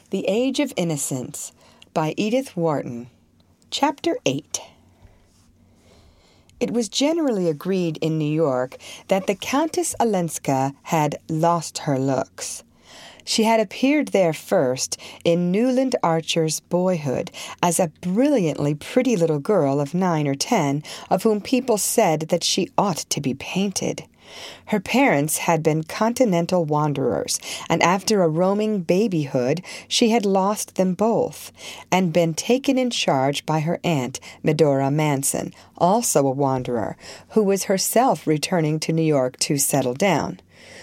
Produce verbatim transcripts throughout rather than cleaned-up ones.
The Age of Innocence by Edith Wharton. Chapter eight. It was generally agreed in New York that the Countess Olenska had lost her looks. She had appeared there first in Newland Archer's Boyhood as a brilliantly pretty little girl of nine or ten, of whom people said that she ought to be painted. Her parents had been continental wanderers, and after a roaming babyhood, she had lost them both, and been taken in charge by her aunt, Medora Manson, also a wanderer, who was herself returning to New York to settle down.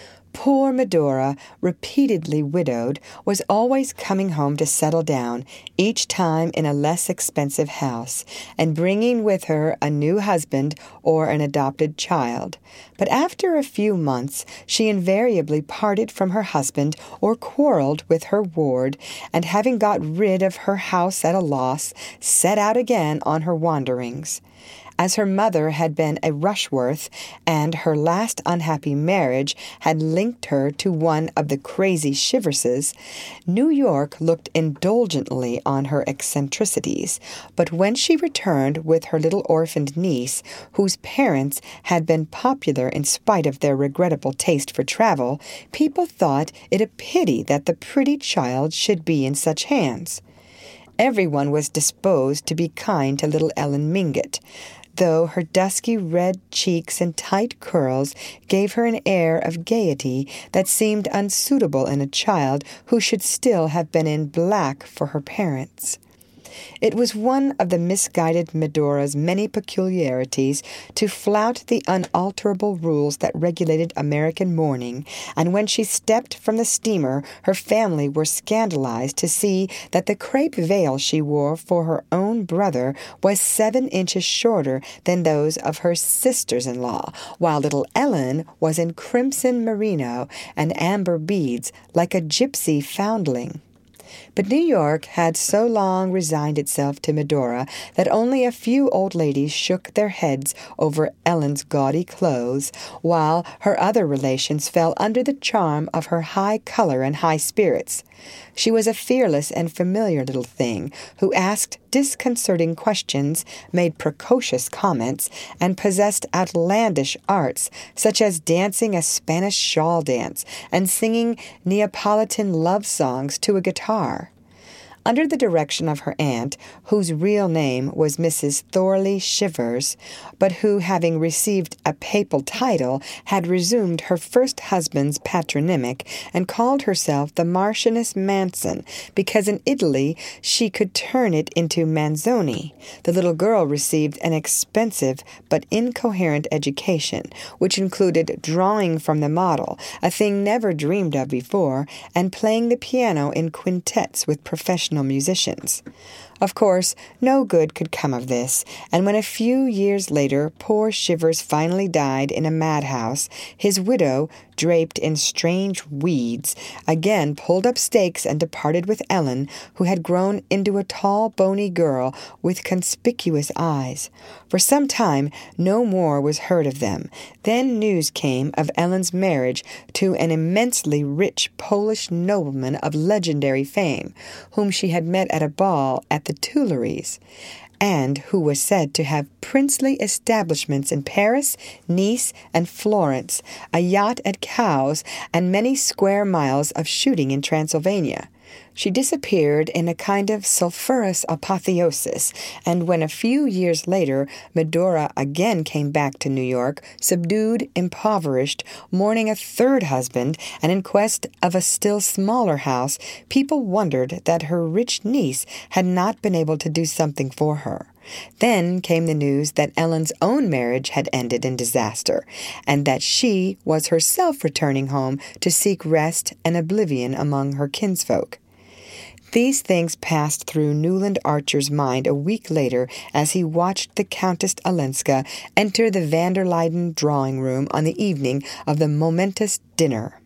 Poor Medora, repeatedly widowed, was always coming home to settle down, each time in a less expensive house, and bringing with her a new husband or an adopted child. But after a few months, she invariably parted from her husband or quarreled with her ward, and having got rid of her house at a loss, set out again on her wanderings. As her mother had been a Rushworth, and her last unhappy marriage had linked her to one of the crazy Shiverses, New York looked indulgently on her eccentricities. But when she returned with her little orphaned niece, whose parents had been popular in spite of their regrettable taste for travel, people thought it a pity that the pretty child should be in such hands. Everyone was disposed to be kind to little Ellen Mingott, though her dusky red cheeks and tight curls gave her an air of gaiety that seemed unsuitable in a child who should still have been in black for her parents. It was one of the misguided Medora's many peculiarities to flout the unalterable rules that regulated American mourning, and when she stepped from the steamer, her family were scandalized to see that the crepe veil she wore for her own brother was seven inches shorter than those of her sisters-in-law, while little Ellen was in crimson merino and amber beads like a gypsy foundling. But New York had so long resigned itself to Medora that only a few old ladies shook their heads over Ellen's gaudy clothes, while her other relations fell under the charm of her high color and high spirits. She was a fearless and familiar little thing who asked disconcerting questions, made precocious comments, and possessed outlandish arts, such as dancing a Spanish shawl dance and singing Neapolitan love songs to a guitar. Under the direction of her aunt, whose real name was Missus Thorley Shivers, but who, having received a papal title, had resumed her first husband's patronymic and called herself the Marchioness Manson, because in Italy she could turn it into Manzoni, the little girl received an expensive but incoherent education, which included drawing from the model, a thing never dreamed of before, and playing the piano in quintets with professional musicians. Of course, no good could come of this, and when a few years later poor Shivers finally died in a madhouse, his widow, draped in strange weeds, again pulled up stakes and departed with Ellen, who had grown into a tall, bony girl with conspicuous eyes. For some time no more was heard of them. Then news came of Ellen's marriage to an immensely rich Polish nobleman of legendary fame, whom she had met at a ball at the Tuileries, and who was said to have princely establishments in Paris, Nice, and Florence, a yacht at Cowes, and many square miles of shooting in Transylvania. She disappeared in a kind of sulphurous apotheosis, and when a few years later Medora again came back to New York, subdued, impoverished, mourning a third husband, and in quest of a still smaller house, people wondered that her rich niece had not been able to do something for her. Then came the news that Ellen's own marriage had ended in disaster, and that she was herself returning home to seek rest and oblivion among her kinsfolk. These things passed through Newland Archer's mind a week later as he watched the Countess Olenska enter the van der Luyden drawing-room on the evening of the momentous dinner.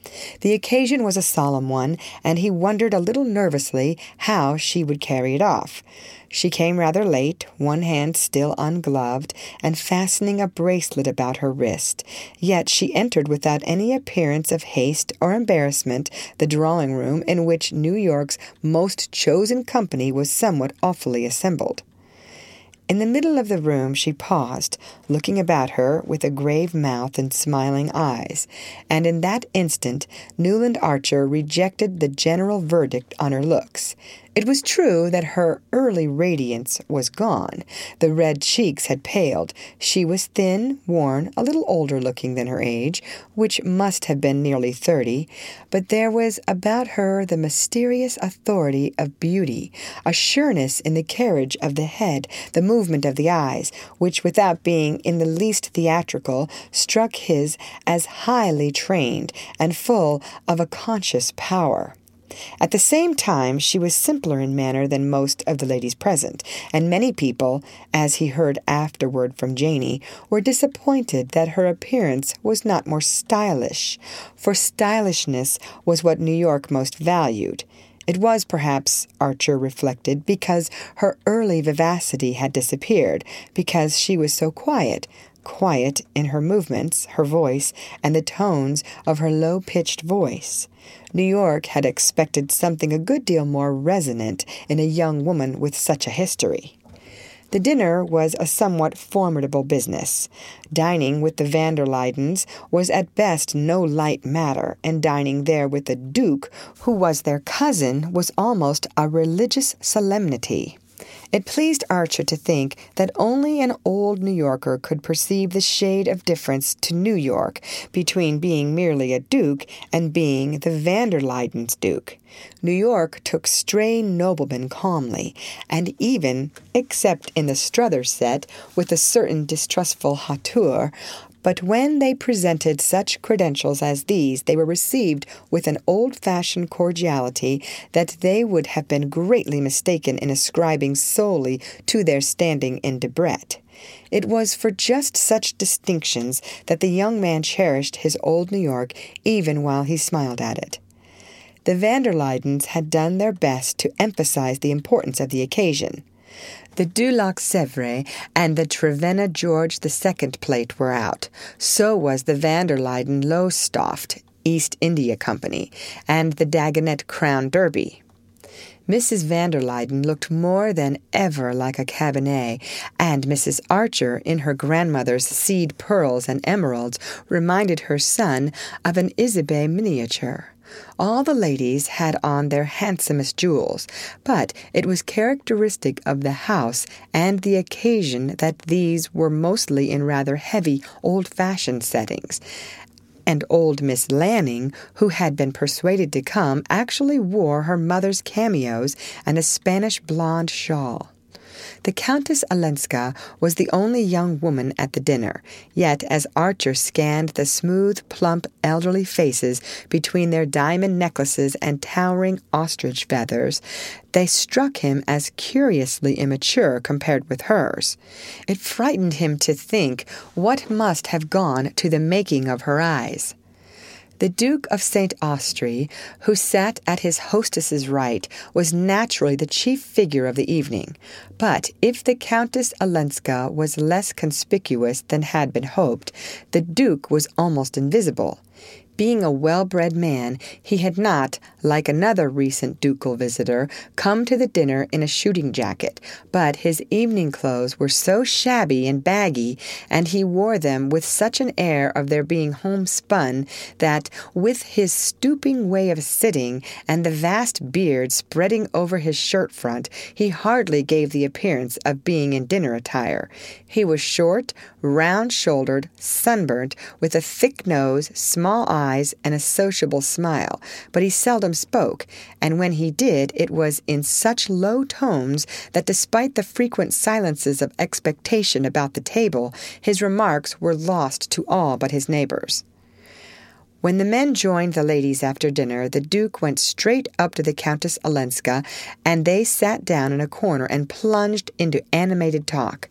The occasion was a solemn one, and he wondered a little nervously how she would carry it off. She came rather late, one hand still ungloved, and fastening a bracelet about her wrist. Yet she entered without any appearance of haste or embarrassment the drawing-room in which New York's most chosen company was somewhat awfully assembled. In the middle of the room she paused, looking about her with a grave mouth and smiling eyes, and in that instant Newland Archer rejected the general verdict on her looks. It was true that her early radiance was gone. The red cheeks had paled. She was thin, worn, a little older looking than her age, which must have been nearly thirty, but there was about her the mysterious authority of beauty, a sureness in the carriage of the head, the movement of the eyes, which, without being in the least theatrical, struck his as highly trained and full of a conscious power. At the same time, she was simpler in manner than most of the ladies present, and many people, as he heard afterward from Janey, were disappointed that her appearance was not more stylish, for stylishness was what New York most valued. It was, perhaps, Archer reflected, because her early vivacity had disappeared, because she was so quiet, quiet in her movements, her voice, and the tones of her low-pitched voice. New York had expected something a good deal more resonant in a young woman with such a history. The dinner was a somewhat formidable business. Dining with the van der Luydens was at best no light matter, and dining there with the Duke, who was their cousin, was almost a religious solemnity. It pleased Archer to think that only an old New Yorker could perceive the shade of difference to New York between being merely a duke and being the van der Luydens' duke. New York took stray noblemen calmly, and even, except in the Strother set, with a certain distrustful hauteur, but when they presented such credentials as these, they were received with an old-fashioned cordiality that they would have been greatly mistaken in ascribing solely to their standing in Debrett. It was for just such distinctions that the young man cherished his old New York, even while he smiled at it. The van der Luydens had done their best to emphasize the importance of the occasion. The Dulac Sèvres and the Trevenna George the Second plate were out. So was the van der Luyden Lowestoft East India Company and the Dagonet Crown Derby. Missus van der Luyden looked more than ever like a cabinet, and Missus Archer, in her grandmother's seed pearls and emeralds, reminded her son of an Isabey miniature. All the ladies had on their handsomest jewels, but it was characteristic of the house and the occasion that these were mostly in rather heavy, old-fashioned settings, and old Miss Lanning, who had been persuaded to come, actually wore her mother's cameos and a Spanish blonde shawl. The Countess Olenska was the only young woman at the dinner, yet as Archer scanned the smooth, plump, elderly faces between their diamond necklaces and towering ostrich feathers, they struck him as curiously immature compared with hers. It frightened him to think what must have gone to the making of her eyes. The Duke of Saint Austrey, who sat at his hostess's right, was naturally the chief figure of the evening. But if the Countess Olenska was less conspicuous than had been hoped, the Duke was almost invisible. Being a well-bred man, he had not, like another recent ducal visitor, come to the dinner in a shooting jacket, but his evening clothes were so shabby and baggy, and he wore them with such an air of their being homespun, that, with his stooping way of sitting and the vast beard spreading over his shirt front, he hardly gave the appearance of being in dinner attire. He was short, round-shouldered, sunburnt, with a thick nose, small eyes, and a sociable smile, but he seldom spoke, and when he did, it was in such low tones that despite the frequent silences of expectation about the table, his remarks were lost to all but his neighbors. When the men joined the ladies after dinner, the Duke went straight up to the Countess Olenska, and they sat down in a corner and plunged into animated talk.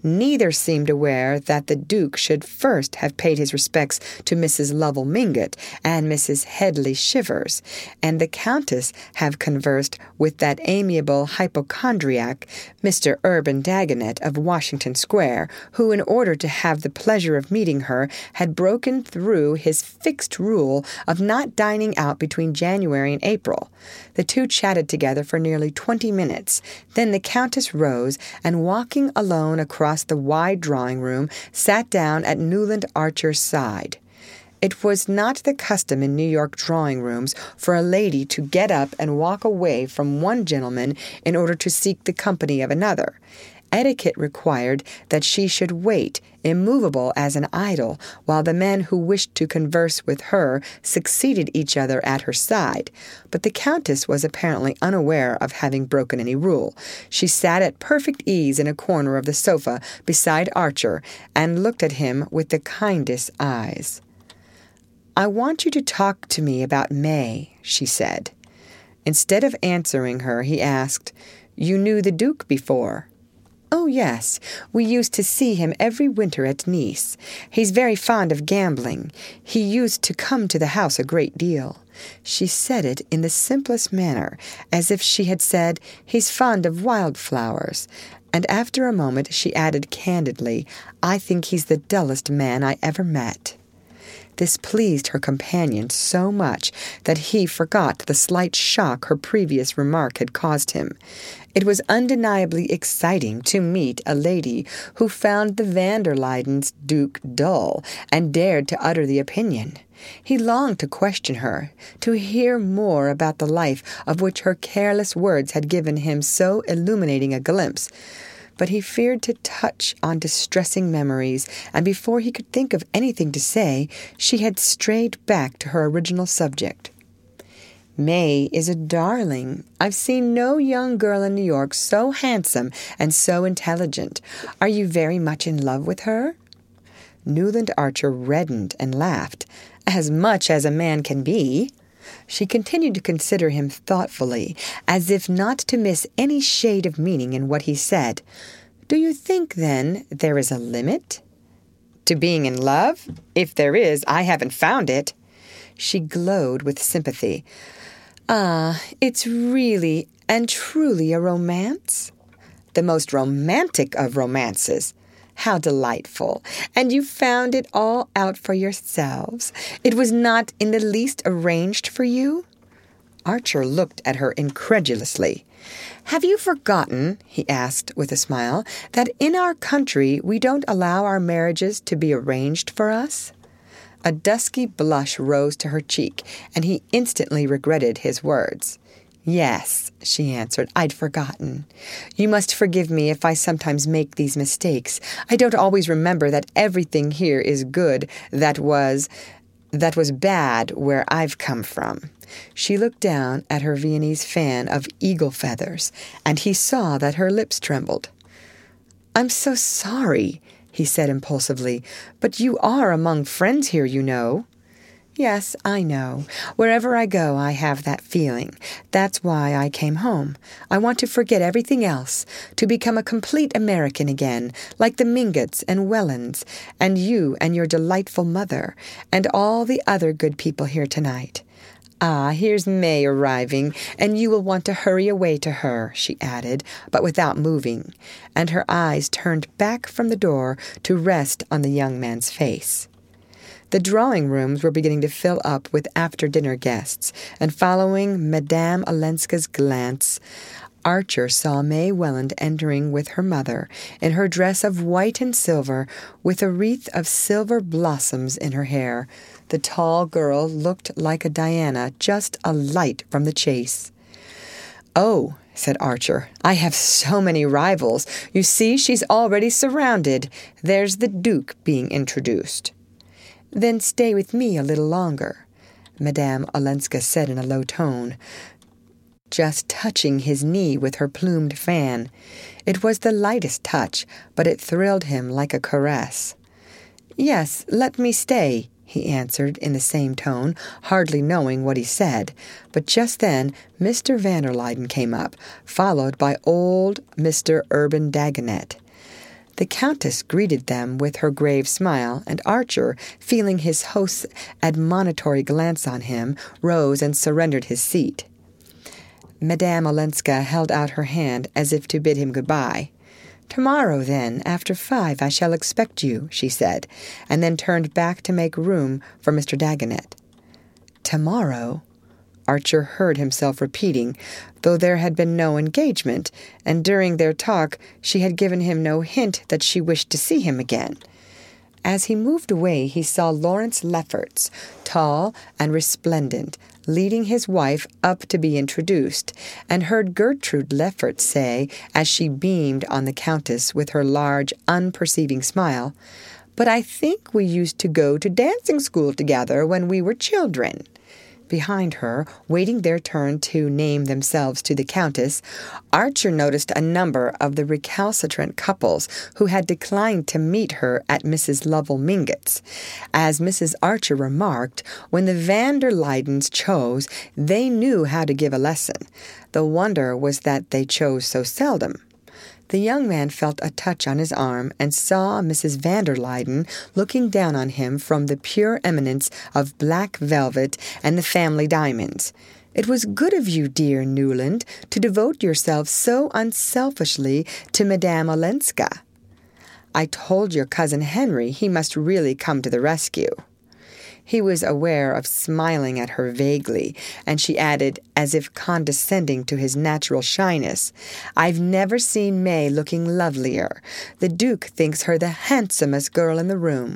Neither seemed aware that the Duke should first have paid his respects to Missus Lovell Mingott and Missus Headley Shivers, and the Countess have conversed with that amiable hypochondriac, Mister Urban Dagonet of Washington Square, who, in order to have the pleasure of meeting her, had broken through his fixed rule of not dining out between January and April. The two chatted together for nearly twenty minutes. Then the Countess rose, and walking alone across the wide drawing-room, sat down at Newland Archer's side. It was not the custom in New York drawing-rooms for a lady to get up and walk away from one gentleman in order to seek the company of another. Etiquette required that she should wait, immovable as an idol, while the men who wished to converse with her succeeded each other at her side. But the Countess was apparently unaware of having broken any rule. She sat at perfect ease in a corner of the sofa beside Archer and looked at him with the kindest eyes. "I want you to talk to me about May," she said. Instead of answering her, he asked, "You knew the Duke before?" "Oh, yes. We used to see him every winter at Nice. He's very fond of gambling. He used to come to the house a great deal." She said it in the simplest manner, as if she had said, "He's fond of wildflowers." And after a moment she added candidly, "I think he's the dullest man I ever met." This pleased her companion so much that he forgot the slight shock her previous remark had caused him. It was undeniably exciting to meet a lady who found the van der Luydens' Duke dull, and dared to utter the opinion. He longed to question her, to hear more about the life of which her careless words had given him so illuminating a glimpse. But he feared to touch on distressing memories, and before he could think of anything to say, she had strayed back to her original subject. "May is a darling. I've seen no young girl in New York so handsome and so intelligent. Are you very much in love with her?" Newland Archer reddened and laughed. "As much as a man can be." She continued to consider him thoughtfully, as if not to miss any shade of meaning in what he said. "Do you think, then, there is a limit?" "To being in love? If there is, I haven't found it." She glowed with sympathy. "Ah, it's really and truly a romance?" "The most romantic of romances." "How delightful! And you found it all out for yourselves? It was not in the least arranged for you?" Archer looked at her incredulously. "Have you forgotten," he asked with a smile, "that in our country we don't allow our marriages to be arranged for us?" A dusky blush rose to her cheek, and he instantly regretted his words. "Yes," she answered, "I'd forgotten. You must forgive me if I sometimes make these mistakes. I don't always remember that everything here is good that was, that was bad where I've come from." She looked down at her Viennese fan of eagle feathers, and he saw that her lips trembled. "I'm so sorry," he said impulsively, "but you are among friends here, you know." "Yes, I know. Wherever I go, I have that feeling. That's why I came home. I want to forget everything else, to become a complete American again, like the Mingotts and Wellens, and you and your delightful mother, and all the other good people here tonight. Ah, here's May arriving, and you will want to hurry away to her," she added, but without moving, and her eyes turned back from the door to rest on the young man's face. The drawing-rooms were beginning to fill up with after-dinner guests, and following Madame Olenska's glance, Archer saw May Welland entering with her mother, in her dress of white and silver, with a wreath of silver blossoms in her hair. The tall girl looked like a Diana just alight from the chase. "Oh," said Archer, "I have so many rivals. You see, she's already surrounded. There's the Duke being introduced." "Then stay with me a little longer," Madame Olenska said in a low tone, just touching his knee with her plumed fan. It was the lightest touch, but it thrilled him like a caress. "Yes, let me stay," he answered in the same tone, hardly knowing what he said. But just then Mister van der Luyden came up, followed by old Mister Urban Dagonet. The Countess greeted them with her grave smile, and Archer, feeling his host's admonitory glance on him, rose and surrendered his seat. Madame Olenska held out her hand as if to bid him good-bye. "Tomorrow, then, after five, I shall expect you," she said, and then turned back to make room for Mister Dagonet. "Tomorrow?" Archer heard himself repeating, though there had been no engagement, and during their talk she had given him no hint that she wished to see him again. As he moved away, he saw Lawrence Lefferts, tall and resplendent, leading his wife up to be introduced, and heard Gertrude Lefferts say, as she beamed on the Countess with her large, unperceiving smile, "But I think we used to go to dancing school together when we were children." Behind her, waiting their turn to name themselves to the Countess, Archer noticed a number of the recalcitrant couples who had declined to meet her at Missus Lovell Mingott's. As Missus Archer remarked, when the van der Luydens chose, they knew how to give a lesson. The wonder was that they chose so seldom. The young man felt a touch on his arm and saw Missus van der Luyden looking down on him from the pure eminence of black velvet and the family diamonds. "It was good of you, dear Newland, to devote yourself so unselfishly to Madame Olenska. I told your cousin Henry he must really come to the rescue." He was aware of smiling at her vaguely, and she added, as if condescending to his natural shyness, "I've never seen May looking lovelier. The Duke thinks her the handsomest girl in the room."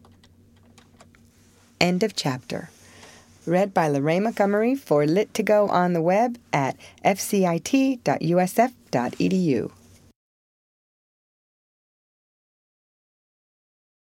End of chapter. Read by Lorraine Montgomery for Lit to Go on the web at f c i t dot u s f dot e d u.